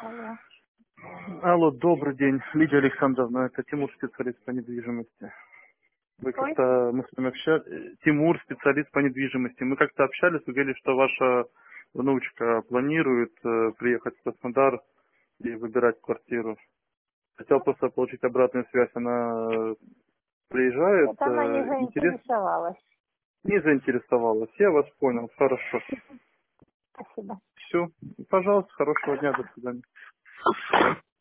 Алло. Алло, добрый день. Лидия Александровна, это Тимур, специалист по недвижимости. Вы Ой, как-то, мы с вами общались, Тимур, специалист по недвижимости. Мы как-то общались, вы говорили, что ваша внучка планирует приехать в Краснодар и выбирать квартиру. Хотел просто получить обратную связь. Она приезжает, нет, она не интерес заинтересовалась. не заинтересовалась. Я вас понял, хорошо. Спасибо. Все, пожалуйста, хорошего дня, до свидания.